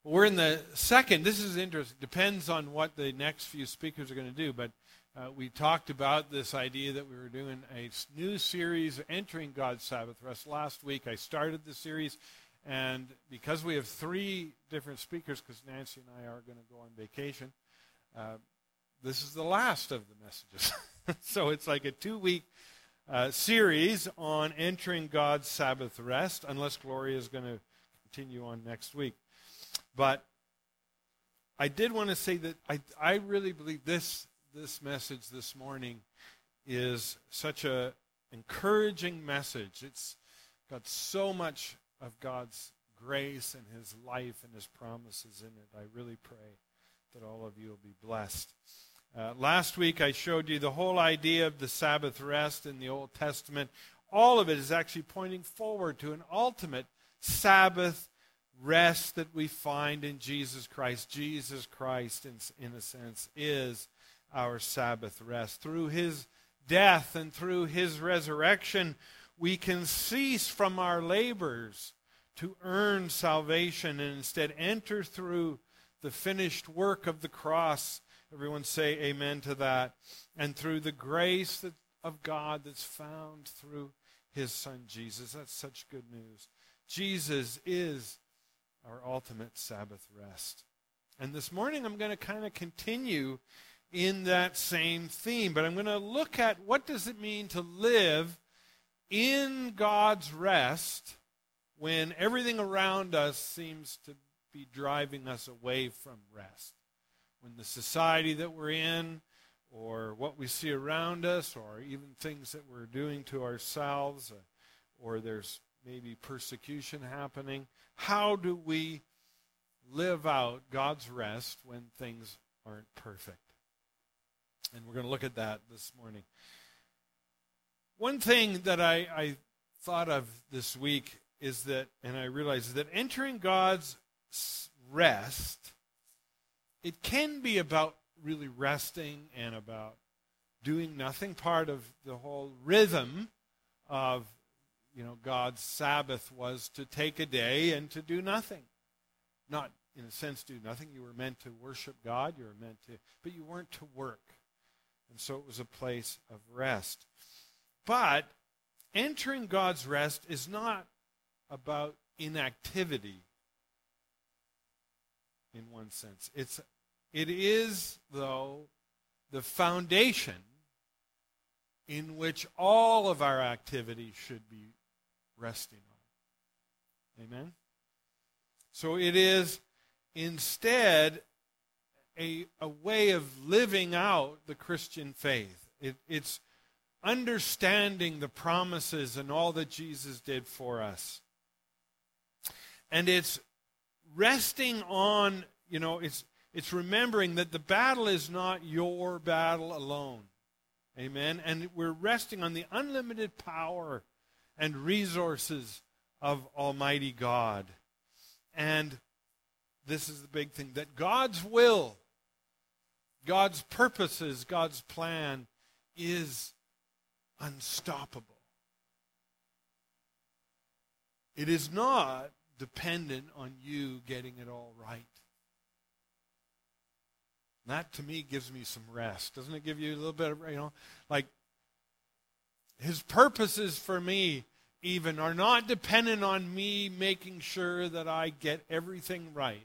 We're in the second. This is interesting. Depends on what the next few speakers are going to do, but we talked about this idea that we were doing a new series, Entering God's Sabbath Rest. Last week I started the series, and because we have 3 different speakers, because Nancy and I are going to go on vacation, this is the last of the messages. So it's like a 2-week series on entering God's Sabbath rest, unless Gloria is going to continue on next week. But I did want to say that I really believe this message this morning is such an encouraging message. It's got so much of God's grace and His life and His promises in it. I really pray that all of you will be blessed. Last week I showed you the whole idea of the Sabbath rest in the Old Testament. All of it is actually pointing forward to an ultimate Sabbath rest that we find in Jesus Christ. Jesus Christ, in a sense, is our Sabbath rest. Through His death and through His resurrection, we can cease from our labors to earn salvation and instead enter through the finished work of the cross. Everyone say amen to that. And through the grace of God that's found through His Son Jesus. That's such good news. Jesus is our ultimate Sabbath rest. And this morning I'm going to kind of continue in that same theme, but I'm going to look at what does it mean to live in God's rest when everything around us seems to be driving us away from rest. When the society that we're in, or what we see around us, or even things that we're doing to ourselves, or there's maybe persecution happening, how do we live out God's rest when things aren't perfect? And we're going to look at that this morning. One thing that I thought of this week is that, and I realized that entering God's rest, it can be about really resting and about doing nothing. Part of the whole rhythm of, God's Sabbath was to take a day and to do nothing. Not, in a sense, do nothing. You were meant to worship God. You were meant to, but you weren't to work. And so it was a place of rest. But entering God's rest is not about inactivity in one sense. It is, though, the foundation in which all of our activity should be resting on. Amen? So it is instead a way of living out the Christian faith. It's understanding the promises and all that Jesus did for us. And it's resting on, it's remembering that the battle is not your battle alone. Amen? And we're resting on the unlimited power and resources of Almighty God. And this is the big thing, that God's will, God's purposes, God's plan is unstoppable. It is not dependent on you getting it all right. That, to me, gives me some rest. Doesn't it give you a little bit of, like, His purposes for me even are not dependent on me making sure that I get everything right.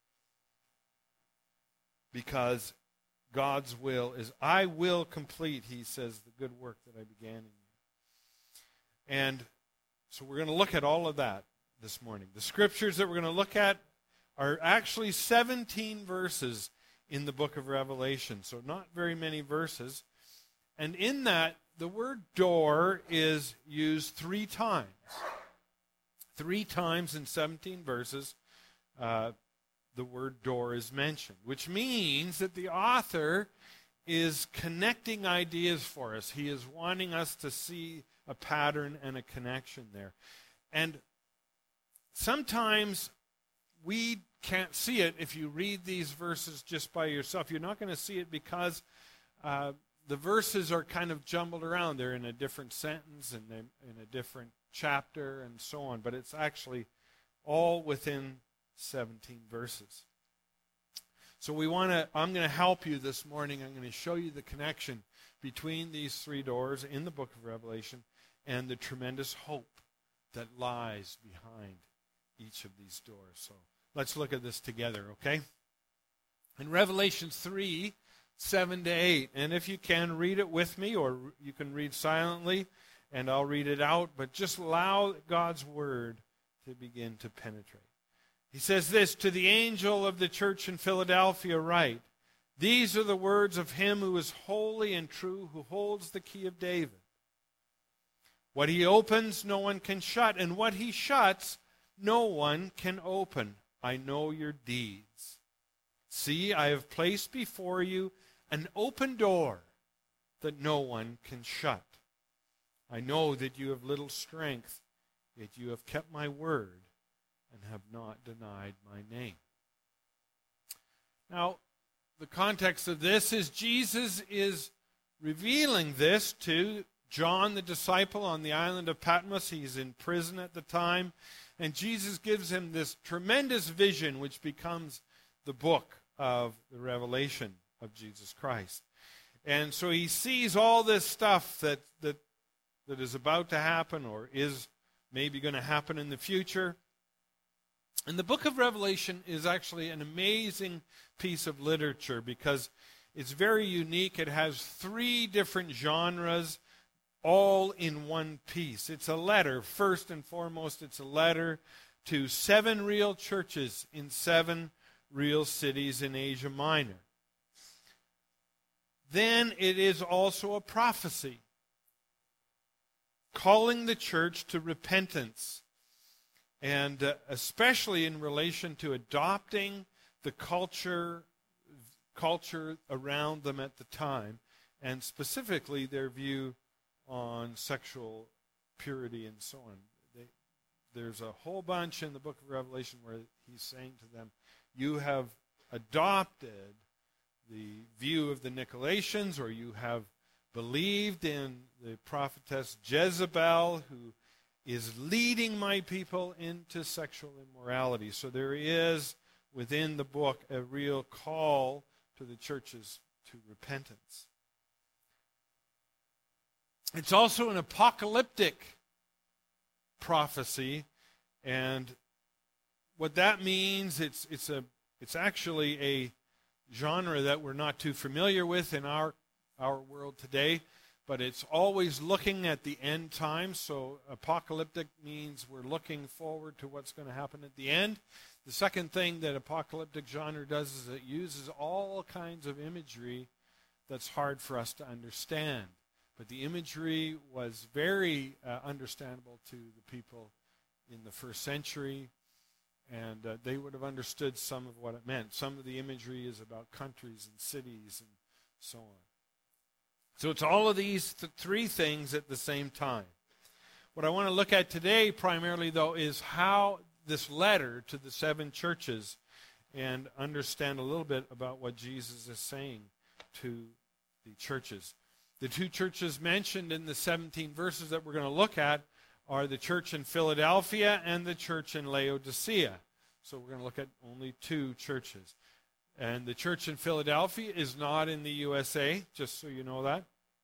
Because God's will is, I will complete, He says, the good work that I began in you. And so we're going to look at all of that this morning. The scriptures that we're going to look at are actually 17 verses in the book of Revelation. So not very many verses. And in that, the word door is used 3 times. 3 times in 17 verses, the word door is mentioned, which means that the author is connecting ideas for us. He is wanting us to see a pattern and a connection there. And sometimes we can't see it if you read these verses just by yourself. You're not going to see it because the verses are kind of jumbled around. They're in a different sentence and in a different chapter and so on. But it's actually all within 17 verses. So I'm going to help you this morning. I'm going to show you the connection between these three doors in the book of Revelation and the tremendous hope that lies behind each of these doors. So let's look at this together, okay? In Revelation 3, 7 to 8, and if you can, read it with me, or you can read silently, and I'll read it out, but just allow God's word to begin to penetrate. He says this, "To the angel of the church in Philadelphia write, these are the words of him who is holy and true, who holds the key of David. What he opens, no one can shut, and what he shuts, no one can open. I know your deeds. See, I have placed before you an open door that no one can shut. I know that you have little strength, yet you have kept my word and have not denied my name." Now, the context of this is Jesus is revealing this to John the disciple on the island of Patmos. He's in prison at the time, and Jesus gives him this tremendous vision which becomes the book of the revelation of Jesus Christ. And so he sees all this stuff that is about to happen or is maybe going to happen in the future. And the book of Revelation is actually an amazing piece of literature because it's very unique. It has three different genres all in one piece. It's a letter. First and foremost, it's a letter to 7 real churches in 7 real cities in Asia Minor. Then it is also a prophecy calling the church to repentance, and especially in relation to adopting the culture around them at the time, and specifically their view on sexual purity and so on. There's a whole bunch in the book of Revelation where he's saying to them, you have adopted the view of the Nicolaitans, or you have believed in the prophetess Jezebel, who is leading my people into sexual immorality. So there is within the book a real call to the churches to repentance. It's also an apocalyptic prophecy, and what that means, it's actually a genre that we're not too familiar with in our world today, but it's always looking at the end times. So apocalyptic means we're looking forward to what's going to happen at the end. The second thing that apocalyptic genre does is it uses all kinds of imagery that's hard for us to understand. But the imagery was very understandable to the people in the first century, and they would have understood some of what it meant. Some of the imagery is about countries and cities and so on. So it's all of these three things at the same time. What I want to look at today primarily, though, is how this letter to the 7 churches, and understand a little bit about what Jesus is saying to the churches. The 2 churches mentioned in the 17 verses that we're going to look at are the church in Philadelphia and the church in Laodicea. So we're going to look at only 2 churches. And the church in Philadelphia is not in the USA, just so you know that.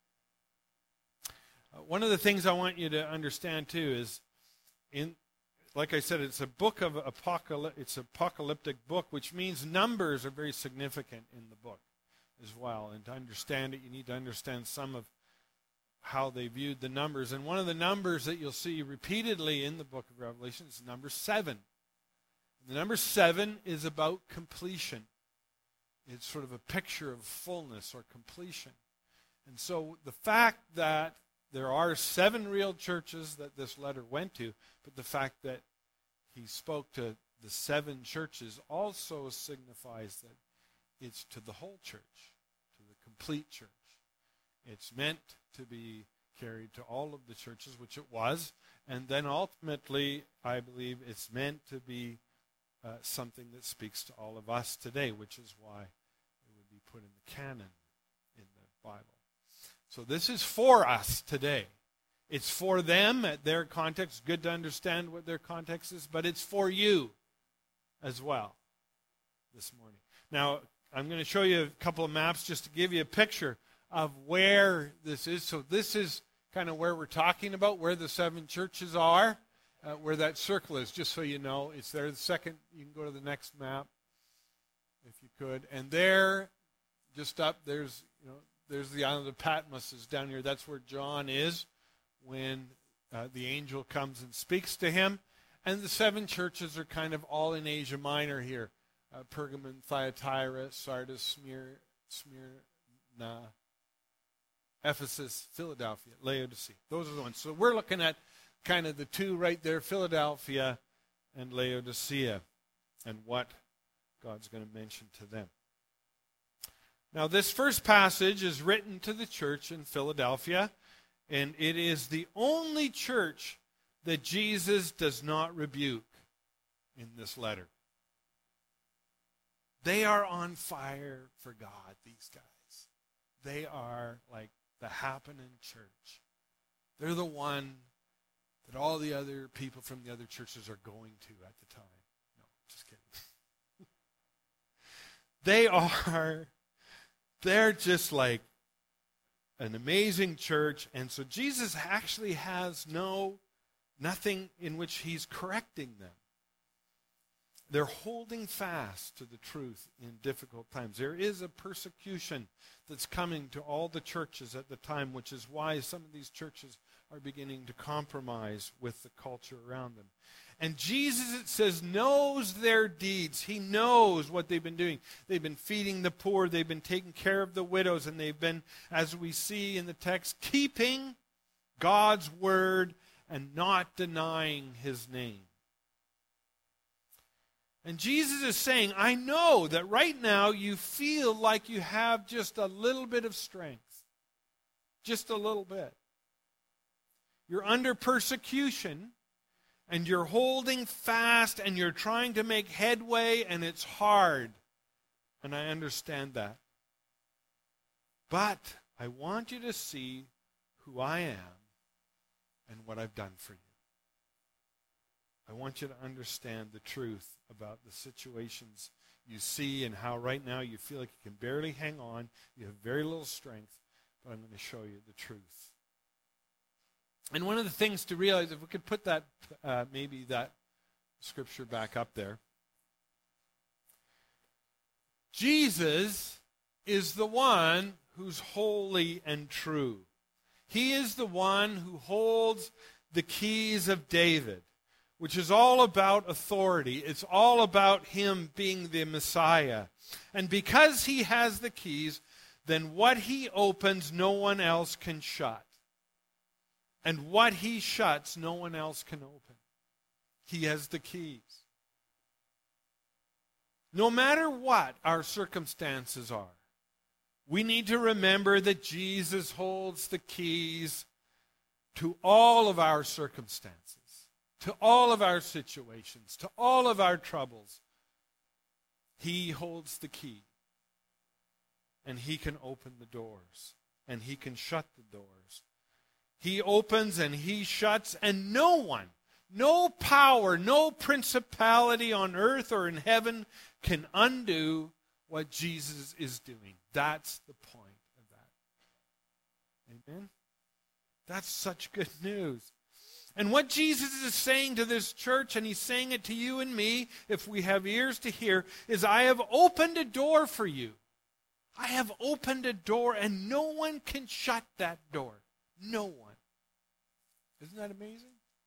One of the things I want you to understand too is, like I said, it's a book of it's an apocalyptic book, which means numbers are very significant in the book as well. And to understand it, you need to understand some of how they viewed the numbers. And one of the numbers that you'll see repeatedly in the book of Revelation is number 7. The number 7 is about completion. It's sort of a picture of fullness or completion. And so the fact that there are 7 real churches that this letter went to, but the fact that he spoke to the 7 churches also signifies that it's to the whole church, to the complete church. It's meant to be carried to all of the churches, which it was, and then ultimately, I believe it's meant to be something that speaks to all of us today, which is why it would be put in the canon in the Bible. So this is for us today. It's for them at their context. Good to understand what their context is, but it's for you as well this morning. Now, I'm going to show you a couple of maps just to give you a picture of where this is. So this is kind of where we're talking about, where the 7 churches are, where that circle is, just so you know. It's there. The second, you can go to the next map, if you could. And there, just up, there's the island of Patmos is down here. That's where John is when the angel comes and speaks to him. And the 7 churches are kind of all in Asia Minor here. Pergamon, Thyatira, Sardis, Smyrna, Ephesus, Philadelphia, Laodicea. Those are the ones. So we're looking at kind of the 2 right there, Philadelphia and Laodicea, and what God's going to mention to them. Now, this first passage is written to the church in Philadelphia, and it is the only church that Jesus does not rebuke in this letter. They are on fire for God, these guys. They are like the happening church. They're the one that all the other people from the other churches are going to at the time. No, just kidding. They're just like an amazing church. And so Jesus actually has nothing in which he's correcting them. They're holding fast to the truth in difficult times. There is a persecution that's coming to all the churches at the time, which is why some of these churches are beginning to compromise with the culture around them. And Jesus, it says, knows their deeds. He knows what they've been doing. They've been feeding the poor. They've been taking care of the widows. And they've been, as we see in the text, keeping God's word and not denying his name. And Jesus is saying, I know that right now you feel like you have just a little bit of strength. Just a little bit. You're under persecution, and you're holding fast, and you're trying to make headway, and it's hard. And I understand that. But I want you to see who I am and what I've done for you. I want you to understand the truth about the situations you see and how right now you feel like you can barely hang on. You have very little strength, but I'm going to show you the truth. And one of the things to realize, if we could put that, maybe that scripture back up there. Jesus is the one who's holy and true. He is the one who holds the keys of David, which is all about authority. It's all about him being the Messiah. And because he has the keys, then what he opens, no one else can shut. And what he shuts, no one else can open. He has the keys. No matter what our circumstances are, we need to remember that Jesus holds the keys to all of our circumstances, to all of our situations, to all of our troubles. He holds the key. And he can open the doors. And he can shut the doors. He opens and he shuts, and no one, no power, no principality on earth or in heaven can undo what Jesus is doing. That's the point of that. Amen? That's such good news. And what Jesus is saying to this church, and he's saying it to you and me, if we have ears to hear, is I have opened a door for you. I have opened a door, and no one can shut that door. No one. Isn't that amazing?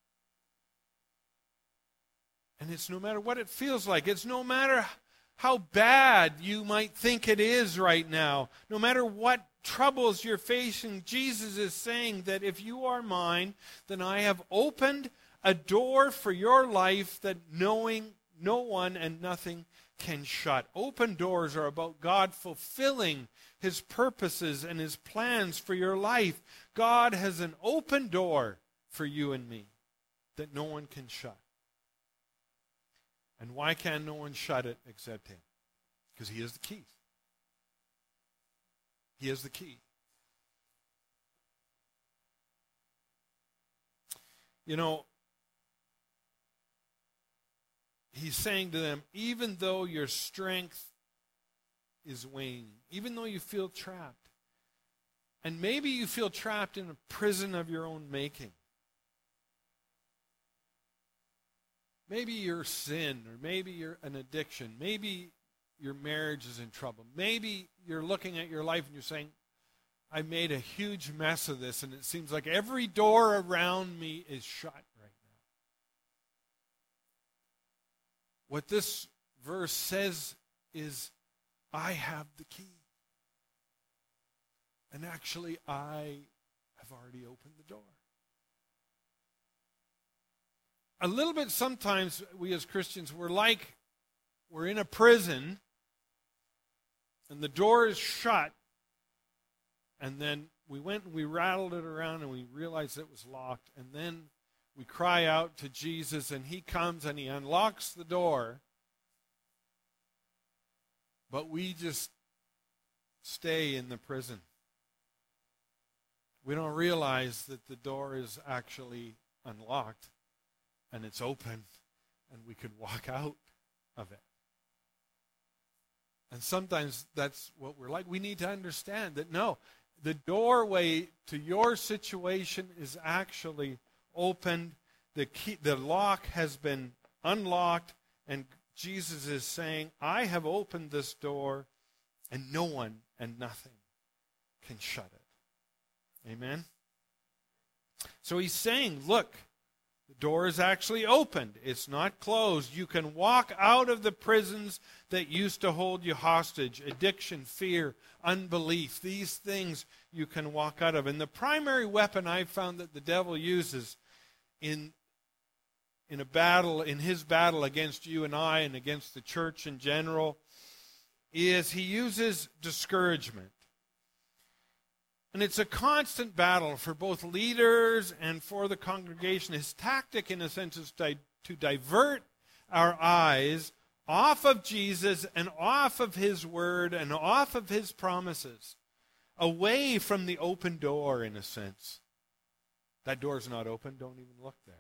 And it's no matter what it feels like. It's no matter how bad you might think it is right now. No matter what troubles you're facing, Jesus is saying that if you are mine, then I have opened a door for your life that knowing no one and nothing can shut. Open doors are about God fulfilling his purposes and his plans for your life. God has an open door for you and me that no one can shut. And why can no one shut it except him? Because he has the keys. He has the key. You know, he's saying to them, even though your strength is waning, even though you feel trapped, and maybe you feel trapped in a prison of your own making. Maybe your sin, or maybe you're an addiction. Maybe your marriage is in trouble. Maybe you're looking at your life and you're saying, I made a huge mess of this, and it seems like every door around me is shut right now. What this verse says is, I have the key. And actually, I have already opened the door. A little bit sometimes, we as Christians, we're in a prison, and the door is shut, and then we went and we rattled it around, and we realized it was locked, and then we cry out to Jesus, and he comes and he unlocks the door, but we just stay in the prison. We don't realize that the door is actually unlocked and it's open and we could walk out of it. And sometimes that's what we're like. We need to understand that no, the doorway to your situation is actually opened. The lock has been unlocked, and Jesus is saying, I have opened this door and no one and nothing can shut it. Amen? So he's saying, look, the door is actually opened. It's not closed. You can walk out of the prisons that used to hold you hostage. Addiction, fear, unbelief. These things you can walk out of. And the primary weapon I've found that the devil uses in a battle, in his battle against you and I and against the church in general, is he uses discouragement. And it's a constant battle for both leaders and for the congregation. His tactic, in a sense, is to divert our eyes off of Jesus and off of his word and off of his promises, away from the open door, in a sense. That door's not open. Don't even look there.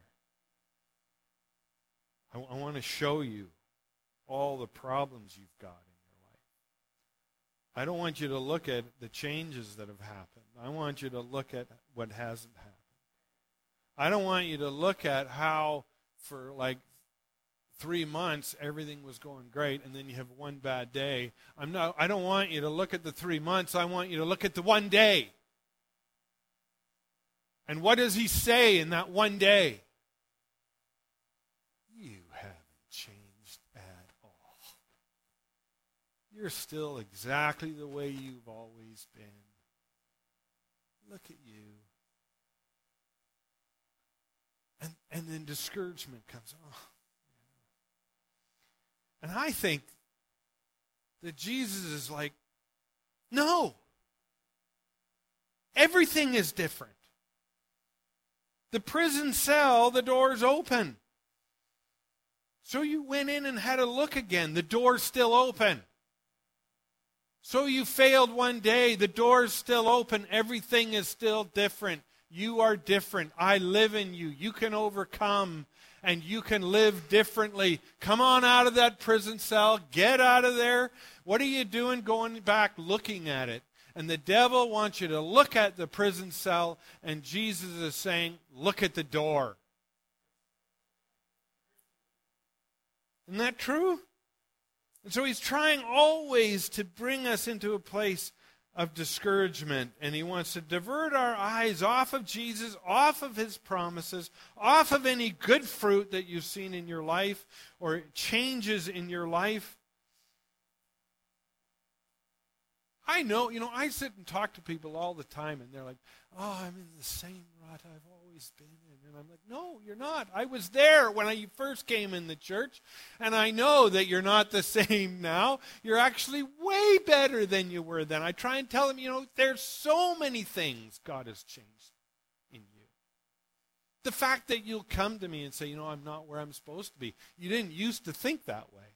I want to show you all the problems you've got in your life. I don't want you to look at the changes that have happened. I want you to look at what hasn't happened. I don't want you to look at how for like 3 months everything was going great and then you have one bad day. I don't want you to look at the 3 months. I want you to look at the one day. And what does he say in that one day? You haven't changed at all. You're still exactly the way you've always been. Look at you. And then discouragement comes. Oh. And I think that Jesus is like, no. Everything is different. The prison cell, the door's open. So you went in and had a look again. The door's still open. So you failed one day. The door's still open. Everything is still different. You are different. I live in you. You can overcome and you can live differently. Come on out of that prison cell. Get out of there. What are you doing going back looking at it? And the devil wants you to look at the prison cell, and Jesus is saying, look at the door. Isn't that true? And so he's trying always to bring us into a place of discouragement. And he wants to divert our eyes off of Jesus, off of his promises, off of any good fruit that you've seen in your life or changes in your life. I know, I sit and talk to people all the time, and they're like, oh, I'm in the same rut I've always been in. And I'm like, no, you're not. I was there when you first came in the church, and I know that you're not the same now. You're actually way better than you were then. I try and tell them, there's so many things God has changed in you. The fact that you'll come to me and say, I'm not where I'm supposed to be. You didn't used to think that way.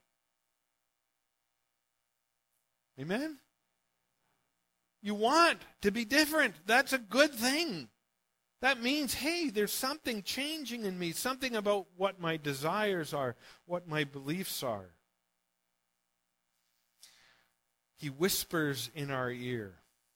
Amen? You want to be different. That's a good thing. That means, hey, there's something changing in me, something about what my desires are, what my beliefs are. He whispers in our ear.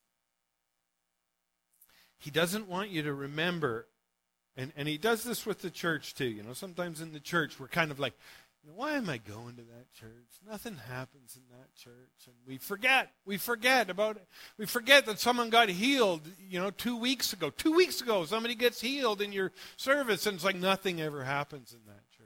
He doesn't want you to remember, and he does this with the church too. Sometimes in the church we're kind of like, why am I going to that church? Nothing happens in that church. And we forget about it. We forget that someone got healed, 2 weeks ago. 2 weeks ago, somebody gets healed in your service, and it's like nothing ever happens in that church.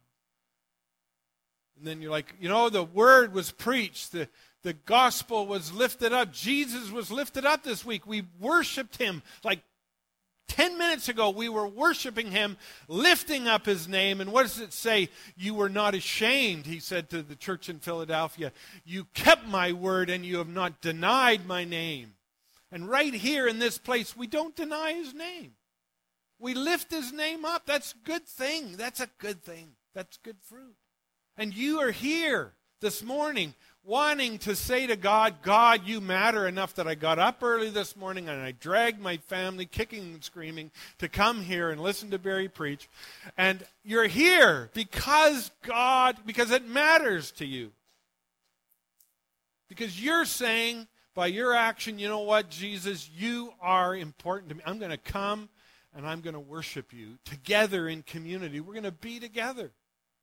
And then you're like, the word was preached. The gospel was lifted up. Jesus was lifted up this week. We worshiped him like 10 minutes ago. We were worshiping him, lifting up his name. And what does it say? You were not ashamed, he said to the church in Philadelphia. You kept my word and you have not denied my name. And right here in this place, we don't deny his name. We lift his name up. That's a good thing. That's a good thing. That's good fruit. And you are here this morning wanting to say to God, God, you matter enough that I got up early this morning and I dragged my family kicking and screaming to come here and listen to Barry preach. And you're here because it matters to you. Because you're saying by your action, you know what, Jesus, you are important to me. I'm going to come and I'm going to worship you together in community. We're going to be together.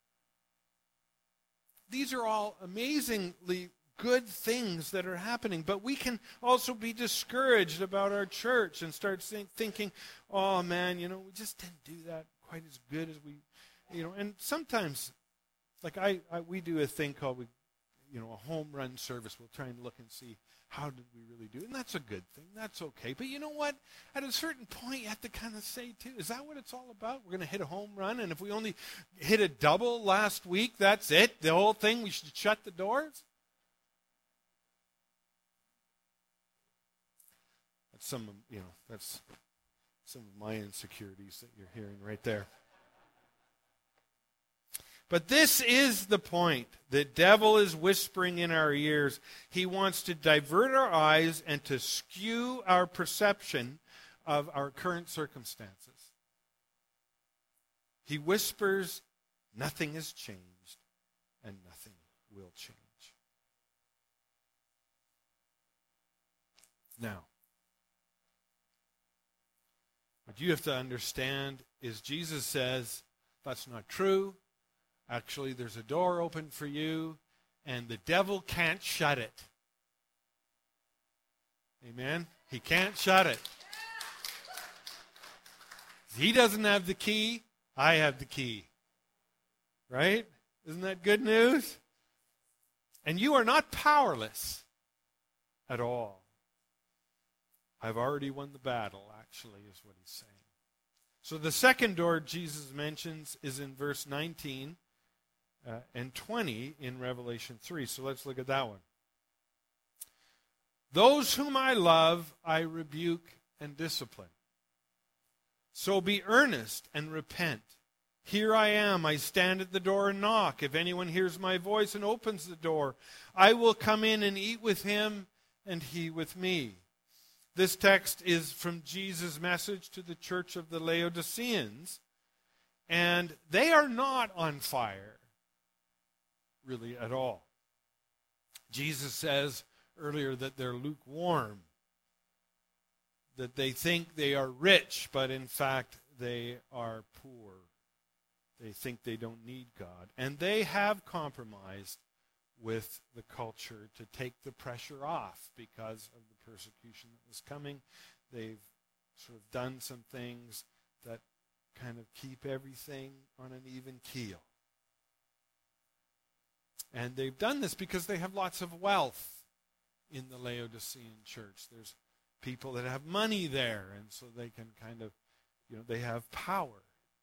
These are all amazingly good things that are happening. But we can also be discouraged about our church and start thinking, oh man, we just didn't do that quite as good as we, and sometimes, like we do a thing called, a home run service. We'll try and look and see how did we really do. And that's a good thing. That's okay. But you know what? At a certain point, you have to kind of say, too, is that what it's all about? We're going to hit a home run, and if we only hit a double last week, that's it? The whole thing? We should shut the doors? That's that's some of my insecurities that you're hearing right there. But this is the point. The devil is whispering in our ears. He wants to divert our eyes and to skew our perception of our current circumstances. He whispers, nothing has changed and nothing will change. Now, what you have to understand is Jesus says, that's not true. Actually, there's a door open for you, and the devil can't shut it. Amen? He can't shut it. He doesn't have the key. I have the key. Right? Isn't that good news? And you are not powerless at all. I've already won the battle, actually, is what he's saying. So the second door Jesus mentions is in verse 19. And 20 in Revelation 3. So let's look at that one. Those whom I love, I rebuke and discipline. So be earnest and repent. Here I am. I stand at the door and knock. If anyone hears my voice and opens the door, I will come in and eat with him and he with me. This text is from Jesus' message to the church of the Laodiceans. And they are not on fire. Really at all. Jesus says earlier that they're lukewarm, that they think they are rich, but in fact they are poor. They think they don't need God. And they have compromised with the culture to take the pressure off because of the persecution that was coming. They've sort of done some things that kind of keep everything on an even keel. And they've done this because they have lots of wealth in the Laodicean church. There's people that have money there, and so they can kind of, they have power.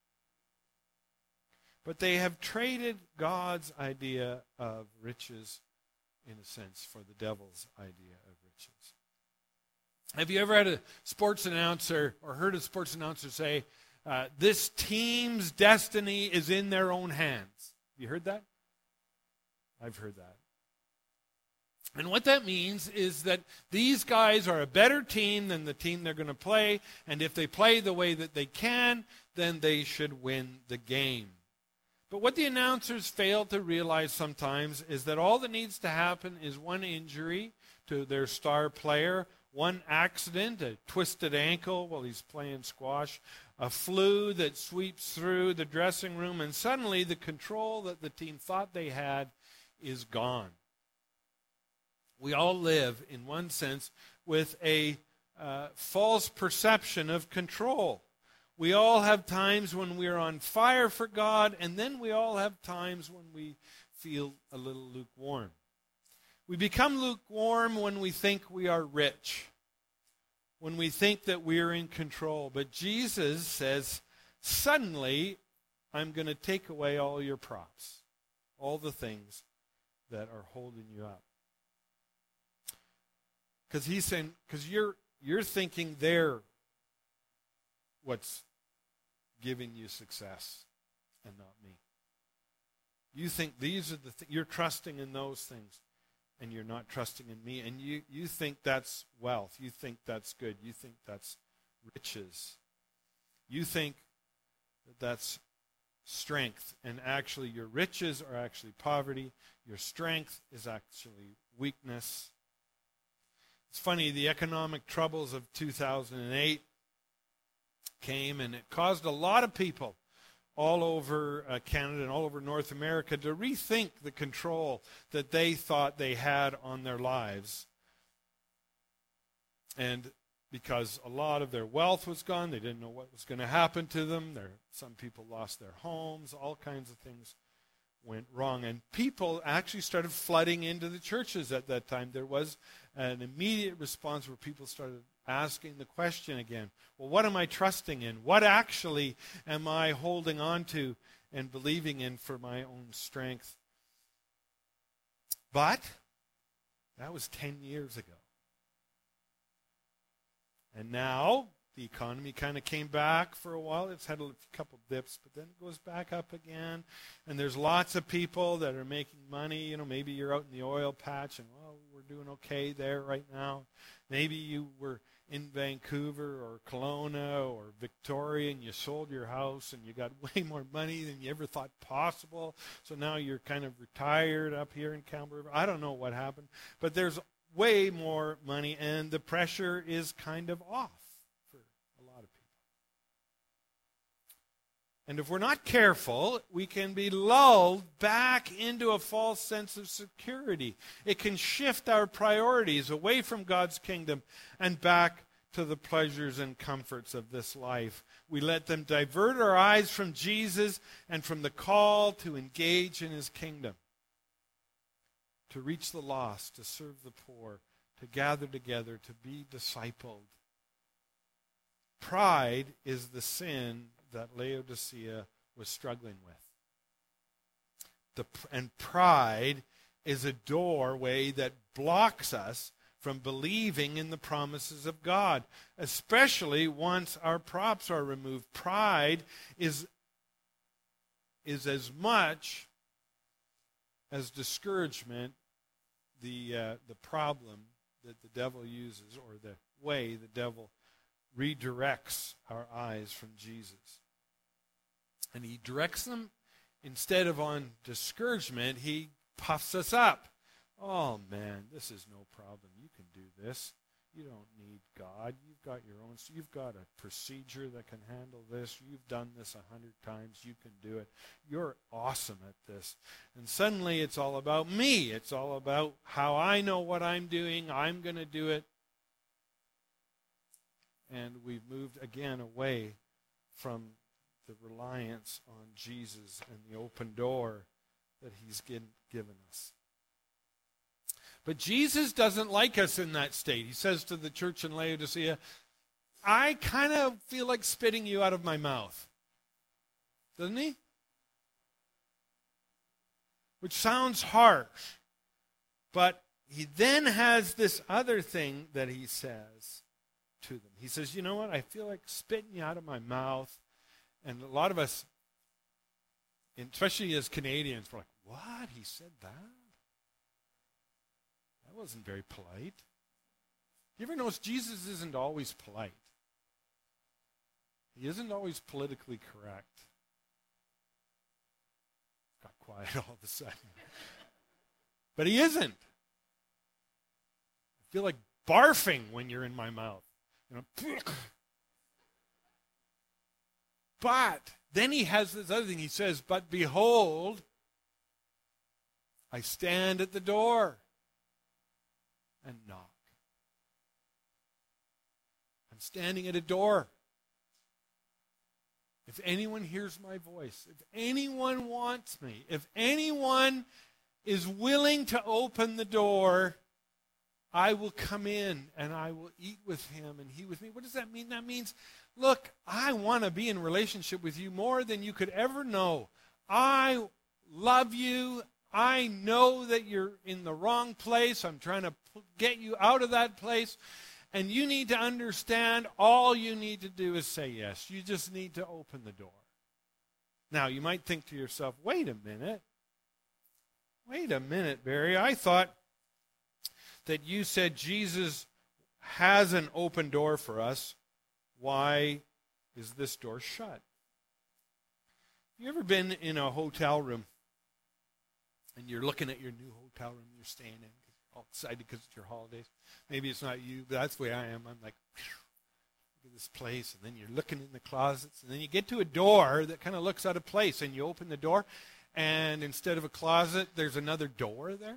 But they have traded God's idea of riches, in a sense, for the devil's idea of riches. Have you ever had a sports announcer or heard a sports announcer say, this team's destiny is in their own hands? Have you heard that? I've heard that. And what that means is that these guys are a better team than the team they're going to play, and if they play the way that they can, then they should win the game. But what the announcers fail to realize sometimes is that all that needs to happen is one injury to their star player, one accident, a twisted ankle while he's playing squash, a flu that sweeps through the dressing room, and suddenly the control that the team thought they had is gone. We all live, in one sense, with a false perception of control. We all have times when we're on fire for God, and then we all have times when we feel a little lukewarm. We become lukewarm when we think we are rich, when we think that we're in control. But Jesus says, suddenly, I'm going to take away all your props, all the things that are holding you up. Because he's saying, because you're thinking they're what's giving you success and not me. You think these are the things, you're trusting in those things, and you're not trusting in me. And you think that's wealth. You think that's good. You think that's riches. You think that that's strength. And actually your riches are actually poverty. Your strength is actually weakness. It's funny, the economic troubles of 2008 came, and it caused a lot of people all over Canada and all over North America to rethink the control that they thought they had on their lives. And because a lot of their wealth was gone, they didn't know what was going to happen to them. Some people lost their homes, all kinds of things went wrong. And people actually started flooding into the churches at that time. There was an immediate response where people started asking the question again, well, what am I trusting in? What actually am I holding on to and believing in for my own strength? But that was 10 years ago. And now the economy kind of came back for a while. It's had a couple dips, but then it goes back up again. And there's lots of people that are making money. You know, maybe you're out in the oil patch and, well, we're doing okay there right now. Maybe you were in Vancouver or Kelowna or Victoria and you sold your house and you got way more money than you ever thought possible. So now you're kind of retired up here in Campbell River. I don't know what happened, but there's way more money and the pressure is kind of off for a lot of people. And if we're not careful, we can be lulled back into a false sense of security. It can shift our priorities away from God's kingdom and back to the pleasures and comforts of this life. We let them divert our eyes from Jesus and from the call to engage in his kingdom, to reach the lost, to serve the poor, to gather together, to be discipled. Pride is the sin that Laodicea was struggling with. And pride is a doorway that blocks us from believing in the promises of God, especially once our props are removed. Pride is as much as discouragement the problem that the devil uses, or the way the devil redirects our eyes from Jesus. And he directs them, instead of on discouragement, he puffs us up. Oh man, this is no problem. You can do this. You don't need God. You've got your own. You've got a procedure that can handle this. You've done this 100 times. You can do it. You're awesome at this. And suddenly it's all about me. It's all about how I know what I'm doing. I'm going to do it. And we've moved again away from the reliance on Jesus and the open door that he's given us. But Jesus doesn't like us in that state. He says to the church in Laodicea, I kind of feel like spitting you out of my mouth. Doesn't he? Which sounds harsh. But he then has this other thing that he says to them. He says, you know what? I feel like spitting you out of my mouth. And a lot of us, especially as Canadians, we're like, what? He said that? That wasn't very polite. You ever notice Jesus isn't always polite? He isn't always politically correct. Got quiet all of a sudden. But he isn't. I feel like barfing when you're in my mouth. You know? But then he has this other thing. He says, but behold, I stand at the door and knock. I'm standing at a door. If anyone hears my voice, if anyone wants me, if anyone is willing to open the door, I will come in and I will eat with him and he with me. What does that mean? That means, look, I want to be in relationship with you more than you could ever know. I love you. I know that you're in the wrong place. I'm trying to get you out of that place. And you need to understand all you need to do is say yes. You just need to open the door. Now, you might think to yourself, wait a minute. Wait a minute, Barry. I thought that you said Jesus has an open door for us. Why is this door shut? You ever been in a hotel room and you're looking at your new hotel room you're staying in? All excited because it's your holidays. Maybe it's not you, but that's the way I am. I'm like, look at this place. And then you're looking in the closets. And then you get to a door that kind of looks out of place. And you open the door. And instead of a closet, there's another door there.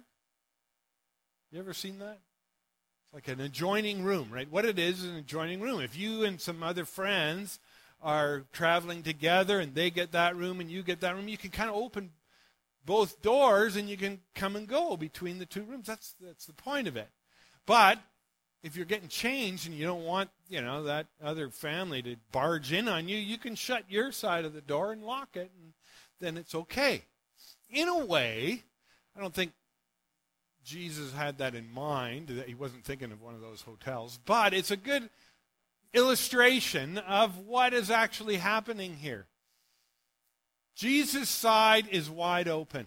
You ever seen that? It's like an adjoining room, right? What it is an adjoining room. If you and some other friends are traveling together and they get that room and you get that room, you can kind of open both doors and you can come and go between the two rooms. That's the point of it. But if you're getting changed and you don't want, that other family to barge in on you, you can shut your side of the door and lock it, and then it's okay. In a way, I don't think Jesus had that in mind, that he wasn't thinking of one of those hotels, but it's a good illustration of what is actually happening here. Jesus' side is wide open.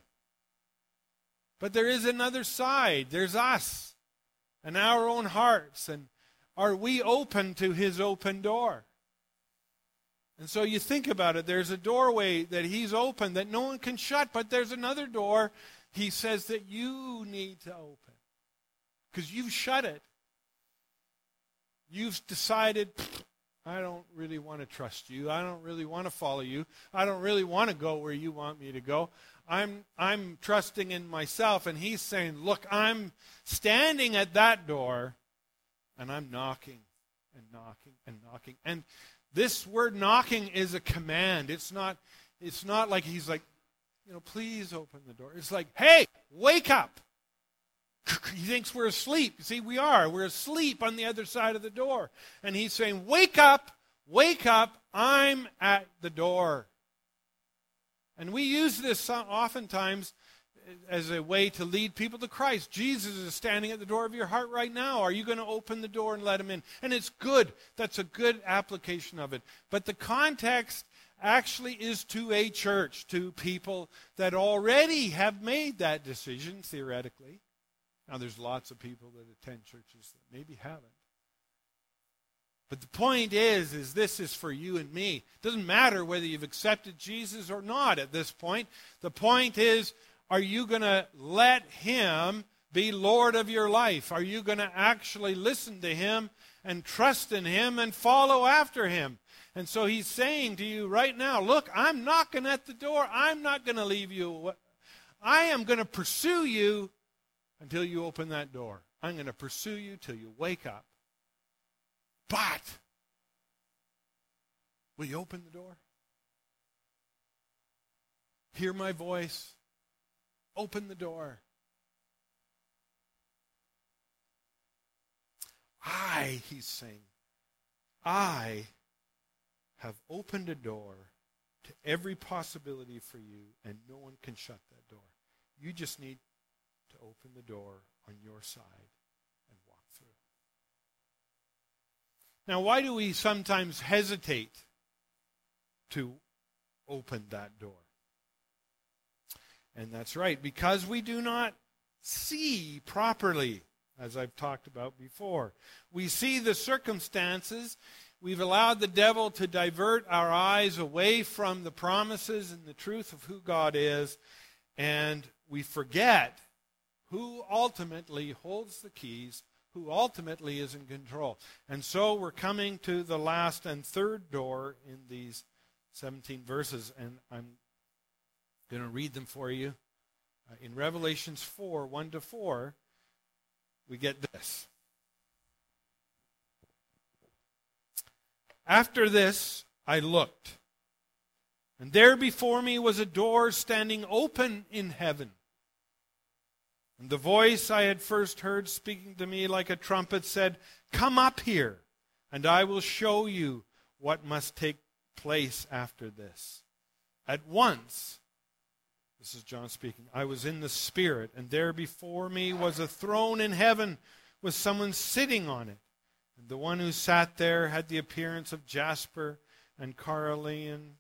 But there is another side. There's us and our own hearts. And are we open to his open door? And so you think about it. There's a doorway that he's opened that no one can shut. But there's another door he says that you need to open. Because you've shut it. You've decided, I don't really want to trust you. I don't really want to follow you. I don't really want to go where you want me to go. I'm trusting in myself. And he's saying, look, I'm standing at that door and I'm knocking and knocking and knocking. And this word knocking is a command. It's not like he's like, please open the door. It's like, hey, wake up. He thinks we're asleep. You see, we are. We're asleep on the other side of the door. And he's saying, wake up, I'm at the door. And we use this oftentimes as a way to lead people to Christ. Jesus is standing at the door of your heart right now. Are you going to open the door and let him in? And it's good. That's a good application of it. But the context actually is to a church, to people that already have made that decision, theoretically. Now, there's lots of people that attend churches that maybe haven't. But the point is this is for you and me. It doesn't matter whether you've accepted Jesus or not at this point. The point is, are you going to let him be Lord of your life? Are you going to actually listen to him and trust in him and follow after him? And so he's saying to you right now, look, I'm knocking at the door. I'm not going to leave you. I am going to pursue you until you open that door. I'm going to pursue you till you wake up. But, will you open the door? Hear my voice. Open the door. He's saying, I have opened a door to every possibility for you, and no one can shut that door. You just need to open the door on your side and walk through. Now, why do we sometimes hesitate to open that door? And that's right, because we do not see properly. as I've talked about before. We see the circumstances. We've allowed the devil to divert our eyes away from the promises and the truth of who God is, and we forget who ultimately holds the keys, who ultimately is in control. And so we're coming to the last and third door in these 17 verses, and I'm going to read them for you. In Revelations 4, 1-4, we get this. After this, I looked, and there before me was a door standing open in heaven. And the voice I had first heard speaking to me like a trumpet said, "Come up here, and I will show you what must take place after this." At once, this is John speaking, I was in the Spirit, and there before me was a throne in heaven with someone sitting on it. And the one who sat there had the appearance of jasper and carnelian.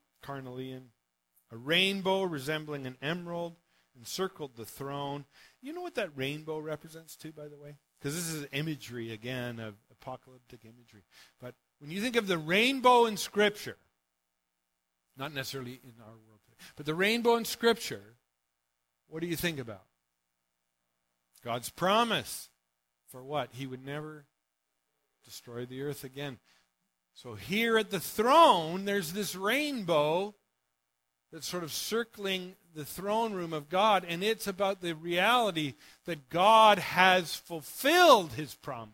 A rainbow resembling an emerald encircled the throne. You know what that rainbow represents too, by the way? Because this is imagery, again, of apocalyptic imagery. But when you think of the rainbow in Scripture, not necessarily in our world today, but the rainbow in Scripture, what do you think about? God's promise for what? He would never destroy the earth again. So here at the throne, there's this rainbow that's sort of circling the throne room of God, and it's about the reality that God has fulfilled His promise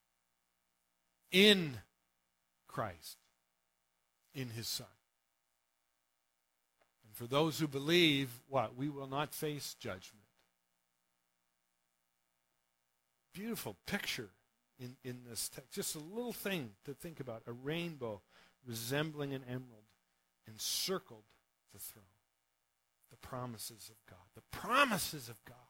in Christ, in His Son. And for those who believe, what? We will not face judgment. Beautiful picture in this text. Just a little thing to think about. A rainbow resembling an emerald encircled the throne. The promises of God. The promises of God.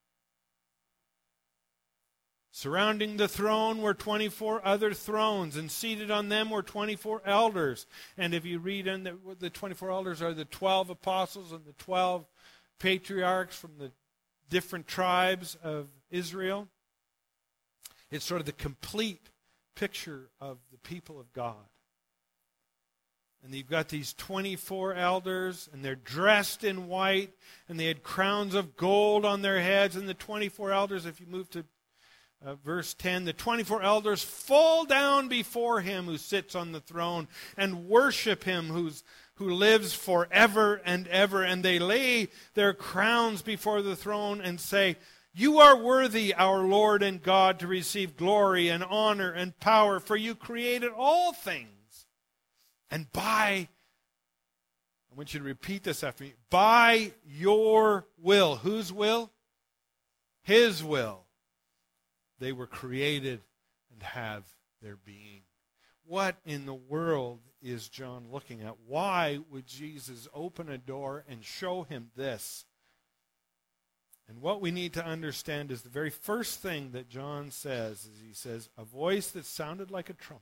Surrounding the throne were 24 other thrones, and seated on them were 24 elders. And if you read in the 24 elders are the 12 apostles and the 12 patriarchs from the different tribes of Israel. It's sort of the complete picture of the people of God. And you've got these 24 elders, and they're dressed in white, and they had crowns of gold on their heads. And the 24 elders, if you move to verse 10, the 24 elders fall down before Him who sits on the throne and worship Him who lives forever and ever. And they lay their crowns before the throne and say, "You are worthy, our Lord and God, to receive glory and honor and power, for you created all things. And I want you to repeat this after me, by your will." Whose will? His will. They were created and have their being. What in the world is John looking at? Why would Jesus open a door and show him this? And what we need to understand is the very first thing that John says is he says, a voice that sounded like a trumpet.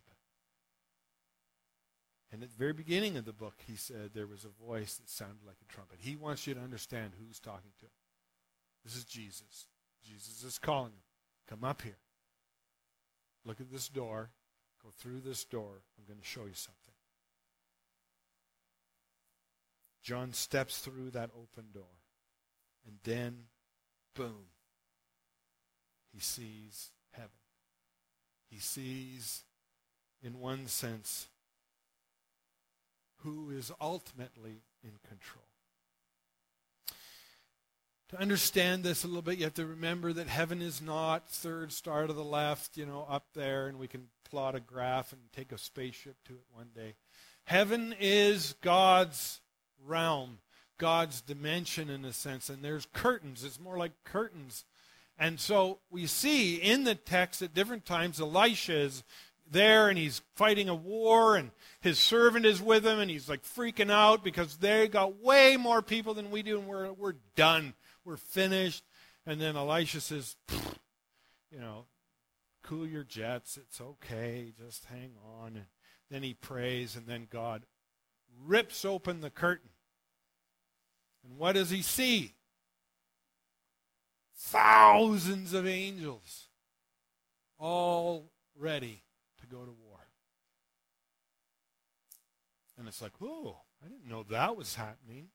And at the very beginning of the book, he said there was a voice that sounded like a trumpet. He wants you to understand who's talking to him. This is Jesus. Jesus is calling him. Come up here. Look at this door. Go through this door. I'm going to show you something. John steps through that open door. And then, boom, he sees heaven. He sees, in one sense, who is ultimately in control. To understand this a little bit, you have to remember that heaven is not third star to the left, up there, and we can plot a graph and take a spaceship to it one day. Heaven is God's realm, God's dimension in a sense, and there's curtains. It's more like curtains. And so we see in the text at different times Elisha is there and he's fighting a war and his servant is with him and he's like freaking out because they got way more people than we do and we're done. We're finished. And then Elisha says, cool your jets. It's okay. Just hang on. And then he prays and then God rips open the curtain. And what does he see? Thousands of angels all ready to go to war. And it's like, whoa, I didn't know that was happening.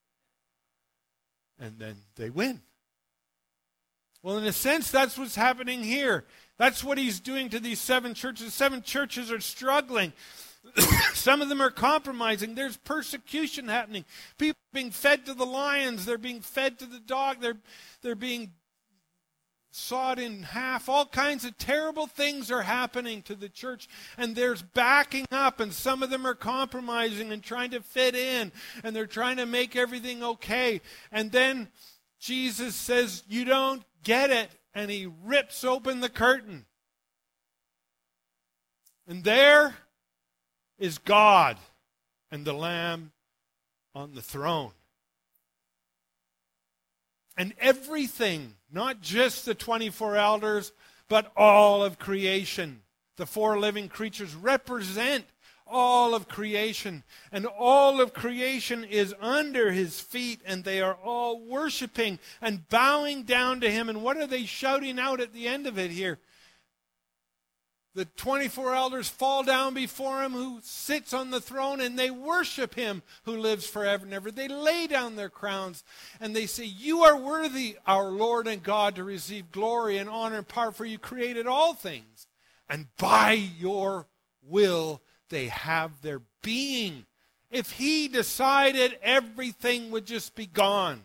And then they win. Well, in a sense, that's what's happening here. That's what he's doing to these 7 churches. 7 churches are struggling. Some of them are compromising. There's persecution happening. People being fed to the lions. They're being fed to the dog. They're being sawed in half. All kinds of terrible things are happening to the church. And there's backing up. And some of them are compromising and trying to fit in. And they're trying to make everything okay. And then Jesus says, you don't get it. And he rips open the curtain. And there is God and the Lamb on the throne. And everything, not just the 24 elders, but all of creation. The 4 living creatures represent all of creation. And all of creation is under his feet, and they are all worshiping and bowing down to him. And what are they shouting out at the end of it here? The 24 elders fall down before him who sits on the throne, and they worship him who lives forever and ever. They lay down their crowns and they say, you are worthy, our Lord and God, to receive glory and honor and power, for you created all things. And by your will they have their being. If he decided, everything would just be gone.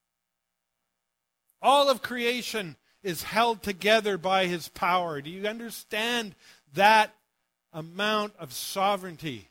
All of creation is held together by his power. Do you understand that amount of sovereignty?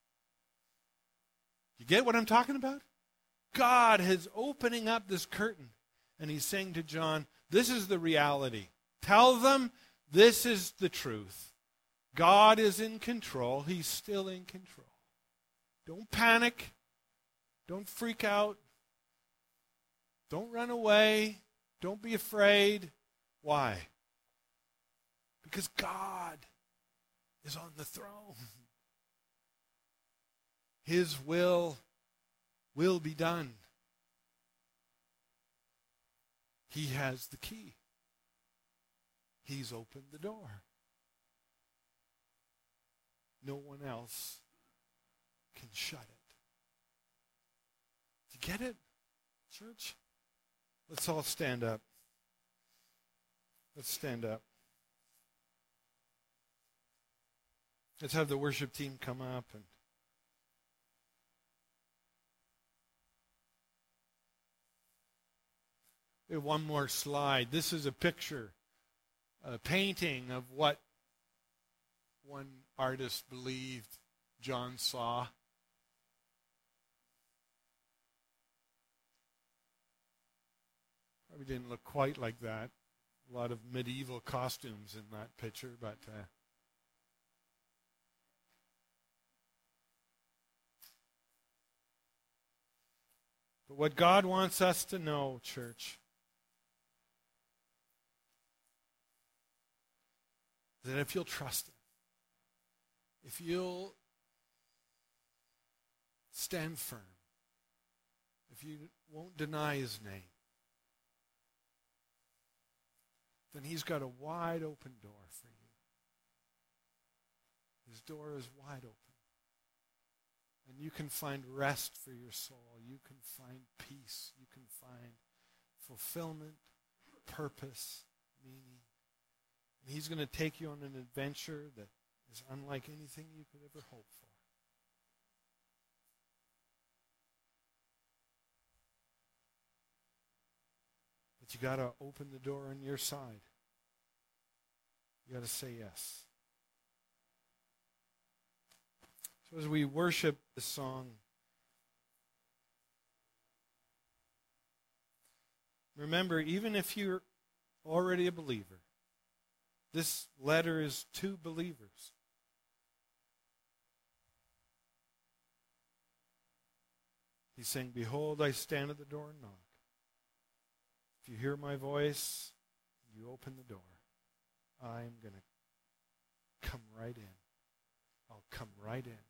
You get what I'm talking about? God is opening up this curtain, and he's saying to John, this is the reality. Tell them this is the truth. God is in control. He's still in control. Don't panic. Don't freak out. Don't run away. Don't be afraid. Why? Because God is on the throne. His will be done. He has the key. He's opened the door. No one else can shut it. Do you get it, church? Let's all stand up. Let's stand up. Let's have the worship team come up. And we have one more slide. This is a picture, a painting of what one artist believed John saw. Probably didn't look quite like that. A lot of medieval costumes in that picture, but what God wants us to know, church, is that if you'll trust him, if you'll stand firm, if you won't deny his name, then he's got a wide open door for you. His door is wide open. And you can find rest for your soul. You can find peace. You can find fulfillment, purpose, meaning. And he's going to take you on an adventure that is unlike anything you could ever hope for. But you got to open the door on your side. You got to say yes. So as we worship this song, remember, even if you're already a believer, this letter is to believers. He's saying, behold, I stand at the door and knock. If you hear my voice, you open the door, I'm going to come right in. I'll come right in.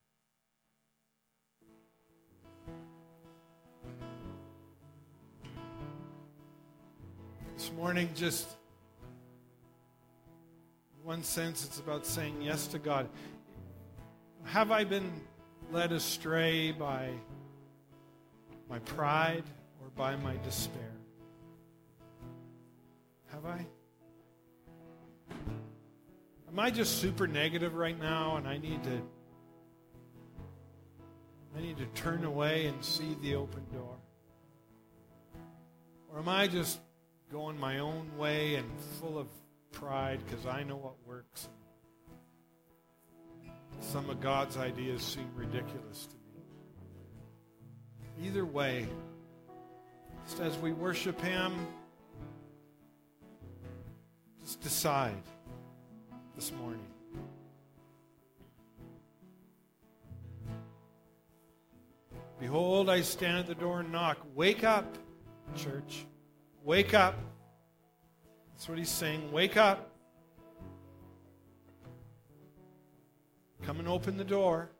This morning, just one sense, it's about saying yes to God. Have I been led astray by my pride or by my despair? Have I? Am I just super negative right now and I need to turn away and see the open door? Or am I just going my own way and full of pride because I know what works? Some of God's ideas seem ridiculous to me. Either way, just as we worship Him, just decide this morning. Behold, I stand at the door and knock. Wake up, church. Wake up. That's what He's saying. Wake up. Come and open the door.